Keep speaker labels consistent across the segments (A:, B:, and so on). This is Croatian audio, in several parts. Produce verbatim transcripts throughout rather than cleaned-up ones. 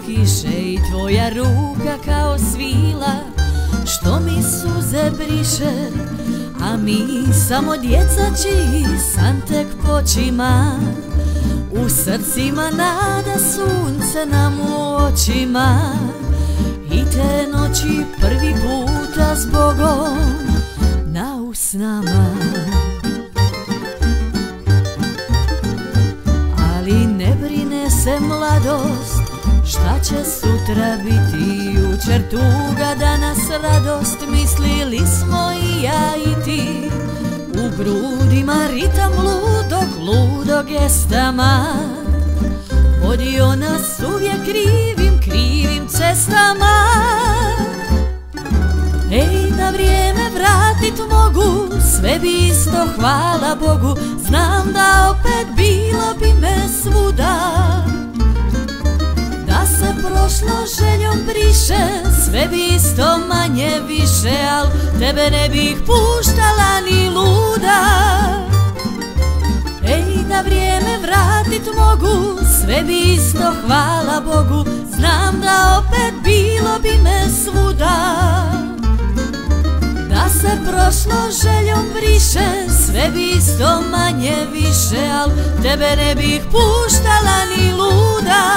A: kiše i tvoja ruka kao svila što mi suze briše, a mi samo djeca čiji san tek počima. U srcima nada, sunce nam u očima, i te noći prvi puta s Bogom na usnama. Ali ne brine se mladost, šta će sutra biti, jučer tuga, danas radost, mislili smo i ja i ti. U grudima ritam ludog, ludog gestama, vodio nas uvijek krivim, krivim cestama. Ej, da vrijeme vratit mogu, sve bi isto, hvala Bogu, znam da opet bilo bi me svuda. Da se prošlo željom briše, sve bi isto, manje više, al tebe ne bih puštala ni luda. Ej, da vrijeme vratit mogu, sve bi isto, hvala Bogu, znam da opet bilo bi me svuda. Da se prošlo željom briše, sve bi isto, manje više, al tebe ne bih puštala ni luda.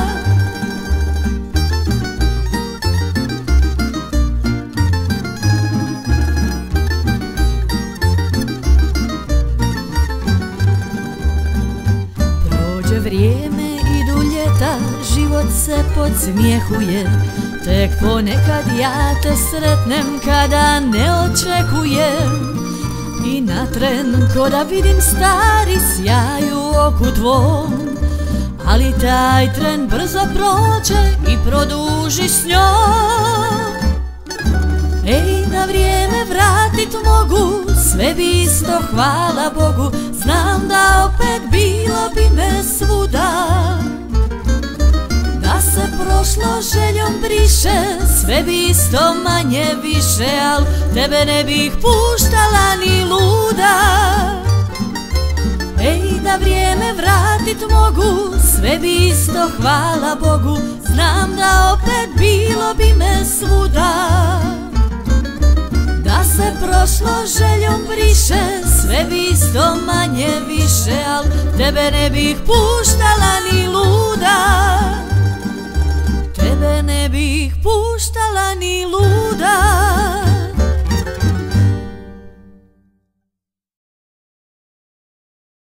A: Prođe vrijeme, idu ljeta, život se podsmjehuje, tek ponekad ja te sretnem kada ne očekujem. I na tren ko da vidim stari sjaj u oku tvom, ali taj tren brzo prođe i produžiš s njom. Ej, da vrijeme vratit mogu, sve bi isto, hvala Bogu, znam da opet bilo bi me svuda. Da se prošlo željom briše, sve bi isto, manje više, al tebe ne bih puštala ni luda. Ej, da vrijeme vratit mogu, sve bi isto, hvala Bogu, znam da opet bilo bi me svuda. Da se prošlo željom briše, sve bi isto, manje više, al tebe ne bih puštala ni luda. Tebe ne bih puštala ni luda.